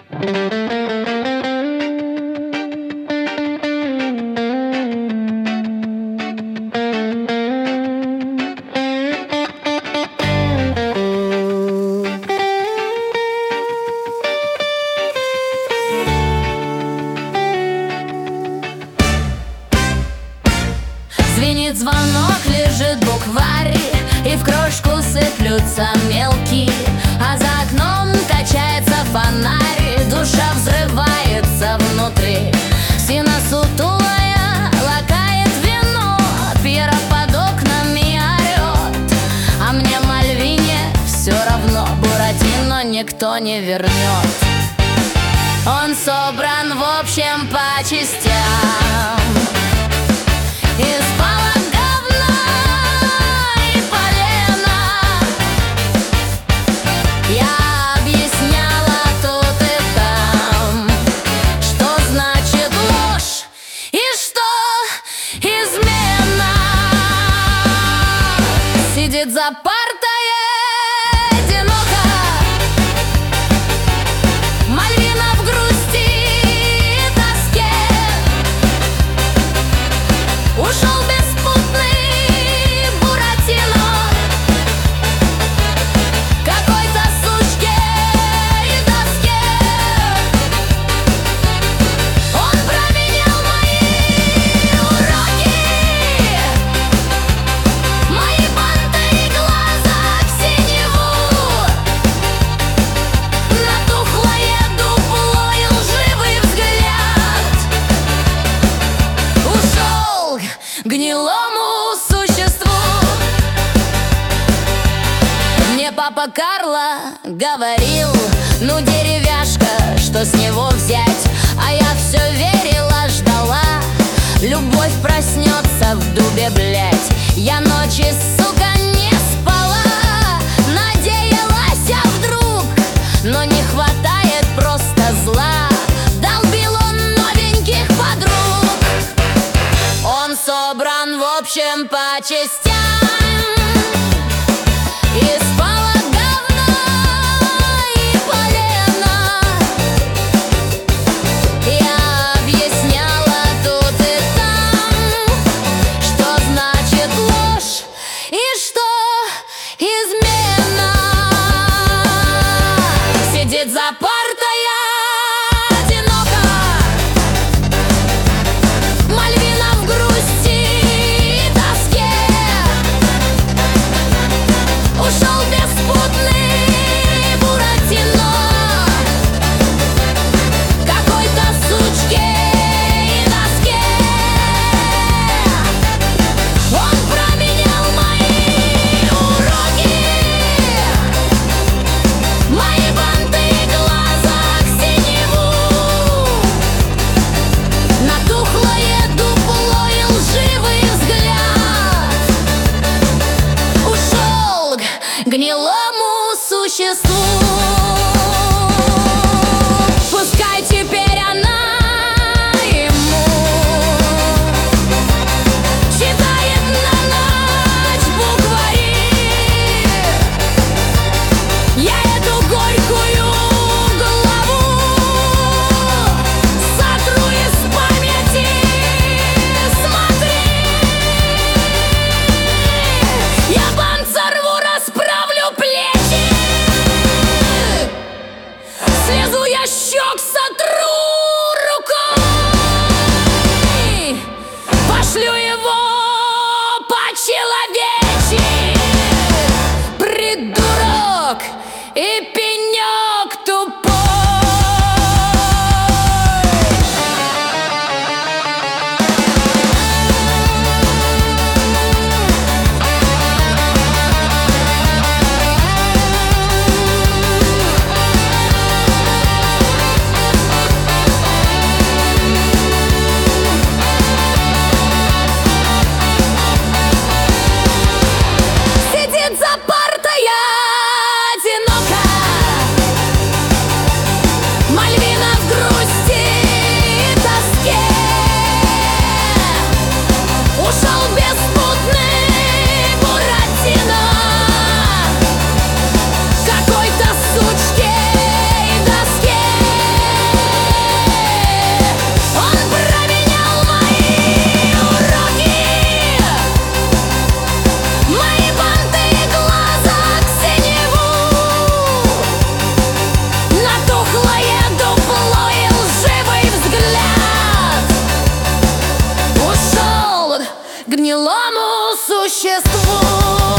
Звенит звонок, лежит букварь, и в крошку сыплются мелки, а за окном качается фонарь, душа взрывается внутри. Сина сутулая лакает вино, Пьера под окнами орет, а мне Мальвине все равно, Буратино никто не вернет. Он собран в общем по частям, из палок говна и полена. Я объясняла тут и там, что значит ложь и что измена. Сидит за партой одиноко Мальвина в грусти и тоске. Ушел беспутный Буратино какой-то сучке и доске. Он променял мои уроки, мои банты и глаза к синеву, на тухлое дупло и лживый взгляд. Ушел к гнилому существу. Мне папа Карло говорил: ну, деревяшка, что с него взять? А я все верила, ждала, любовь проснется в дубе, блять. Я ночи, сука, не спала, надеялась, а вдруг, но не хватает просто зла. Долбил он новеньких подруг. Он собран в общем по частям, из палок говна и полена. Я объясняла тут и там, что значит ложь и что измена. Сидит за партой одиноко Мальвина в грусти и тоске. Ушел беспутный Буратино какой-то сучке и доске. Он променял мои уроки, мои банты и глаза к синеву, на тухлое дупло и лживый взгляд. Ушел к гнилому существу. Пускай теперь она ему читает на ночь буквари. Я эту горькую главу сотру из памяти. Смотри, я панцирь рву, расправлю плечи, слезу я щек, сотру рукой, пошлю его по-человечи. Придурок и пенек тупой. живому существу.